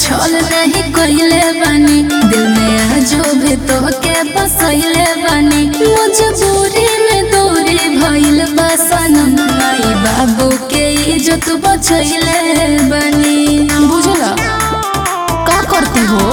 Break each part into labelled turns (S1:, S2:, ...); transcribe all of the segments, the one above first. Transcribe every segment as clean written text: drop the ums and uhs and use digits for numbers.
S1: छल नहीं कइले बानी, दिल में आजो भी तो के बसइले बानी। मजबूरी में दूरी भइल बा सनम, माई बाबू के इज्जत बचइले बानी। बुझला का करती हो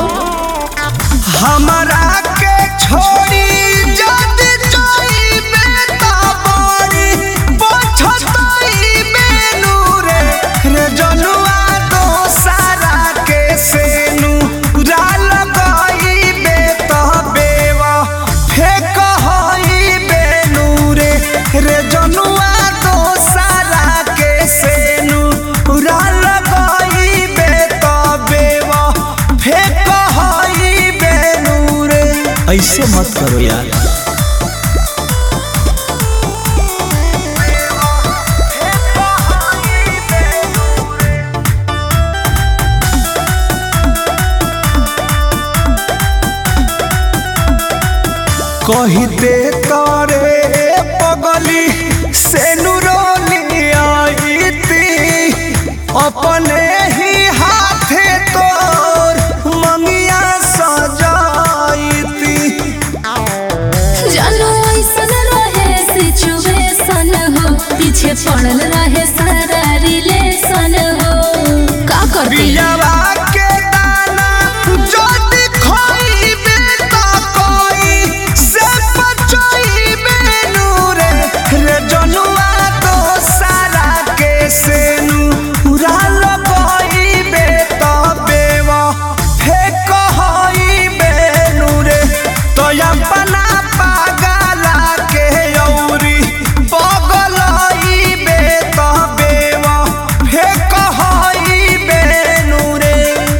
S2: हमरा के छोड़ी जद जाइबे त बड़ी पछताइबे नूरे रे जनुआ दोसरा के सेनु राल गइबे त बेवा फेक हइबे नूरे रे जनुआ दोसरा के सेनु राल गइबे त बेवा फेक हइबे नूरे। ऐसे मत करो यार। कहिते तारे पगली से नुरोली आईती, अपने ही हाथे तोर मंगिया सजाईती।
S1: जानो ऐसन रहे सिचुएशन हो, पीछे पड़ल रहे सारा रिलेशन हो। का करती
S2: बियावा के दाना जदी खोइबे त कोई से बचइबे नूरे रे जनुआ दोसरा के सेनु राल गइबे त बेवा फेक हइबे नूरे। तो अपना पागला के औरी पगलइबे त बेवा फेक हइबे नूरे।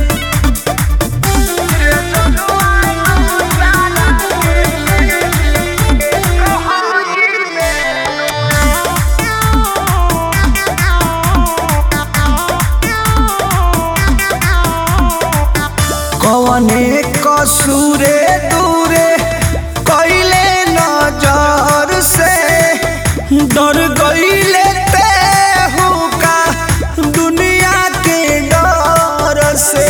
S2: कवने कसूरे दूरे कइले नजर से डर गइले तेहू का दुनिया के डर से।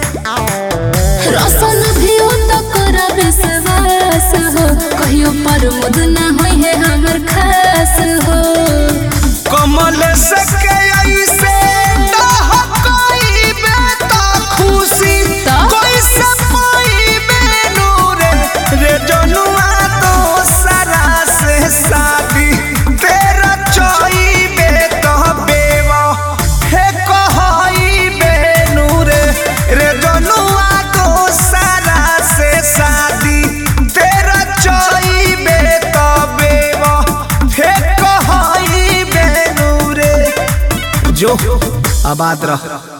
S1: रसन भी हो तो कर विश्वास हो, कहियो पर मुद ना होई है हमर खास हो।
S2: कमल से के ऐसे डहकइबे त खुशी कैसे पाइबे नूरे रे जनुआ दोसरा से शादी तेरा चइबे त बेवा फेक हइबे नूरे रे जनुआ दोसरा से शादी तेरा चइबे त बेवा फेक हइबे नूरे। जो आबाद रह।